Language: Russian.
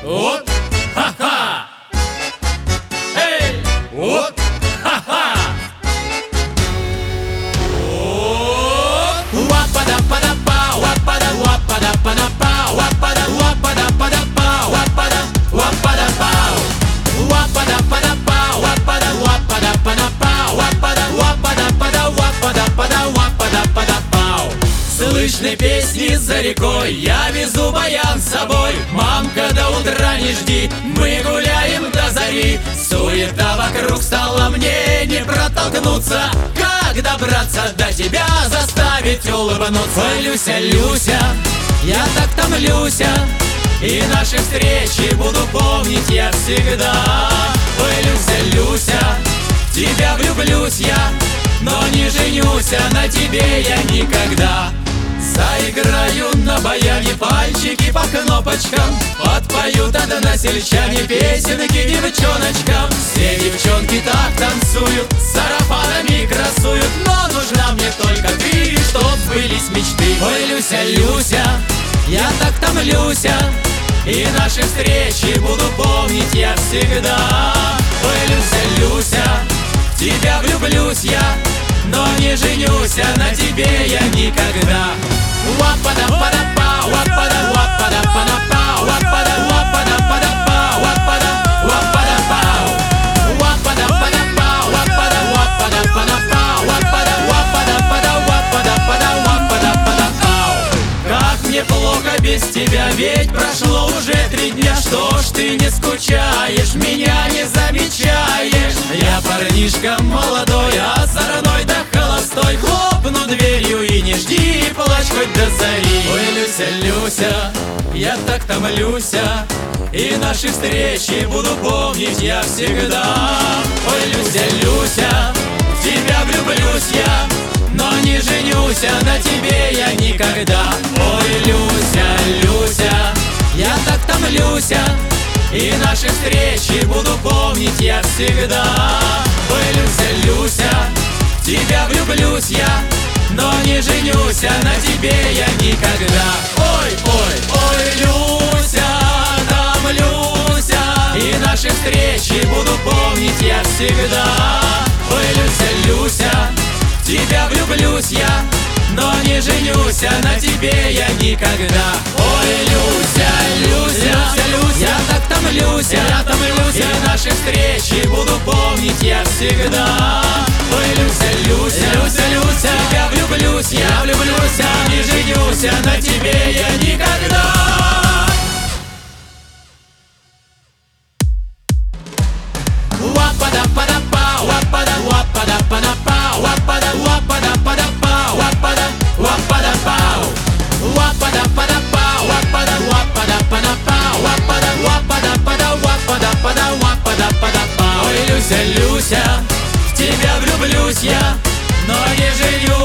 Вот, ха-ха! Эй, вот, ха-ха! Уапада-пада-па, уапада-уапада-пада-па, уапада-уапада-пада-па, уапада-уапада-пау. Уапада-пада-па, уапада-уапада-пада-па, уапада-уапада-пада-уапада-пада-пау. Слышны песни за рекой, я везу баян с собой. Мамка, до утра не жди, мы гуляем до зари. Суета вокруг стала, мне не протолкнуться. Как добраться до тебя, заставить улыбнуться? Ой, Люся, Люся, я так томлюся, и наши встречи буду помнить я всегда. Ой, Люся, Люся, в тебя влюблюсь я, но не женюсь на тебе я никогда. Заиграю на баяне, пальчики по кнопочкам, подпоют односельчане песенки девчоночкам. Все девчонки так танцуют, с сарафанами красуют, но нужна мне только ты, чтоб сбылись мечты. Ой, Люся, Люся, я так томлюся, и наши встречи буду помнить я всегда. Ой, Люся, Люся, в тебя влюблюсь я, но не женюсь на тебе я никогда. Уапада-пада-па, уапада-уапада-пада-па, уапада-уапада-пада-па, уапада-уапада-пау. Уапада-пада-па, уапада-уапада-пада-па, уапада-уапада-пада-уапада-пада-пау. Как мне плохо без тебя, ведь прошло уже 3 дня. Что ж ты не скучаешь, меня не замечаешь? Я парнишка молодой, озорной да холостой. Хлопну дверью и не жди, плачь хоть до зари. Ой, Люся, Люся, я так томлюся, и наши встречи буду помнить я всегда. Ой, Люся, Люся, в тебя влюблюсь я, но не женюсь на тебе я никогда. Ой, Люся, Люся, я так томлюся, и наши встречи буду помнить я всегда. Ой, Люся, Люся, в тебя влюблюсь я, но не женюсь на тебе я никогда. Ой, ой, ой, Люся, томлюся, и наши встречи буду помнить я всегда. Ой, Люся, Люся, в тебя влюблюсь я, но не женюсь на тебе я никогда. Ой, Люся, Люся, Люся, я так томлюся, и наши встречи буду помнить я всегда. Ой, Люся, Люся, Люся, Люся, в тебя влюблюсь я, не женюсь на тебе я никогда. Уапада-пада-па, уапада-уапада-пада-па, уапада-уапада-пада-па, уапада-уапада-пау. Уапада-пада-па, уапада-уапада-пада-па, уапада-уапада-пада-уапада-пада-пау. Ой, Люся, Люся, в тебя влюблюсь я, но не женюсь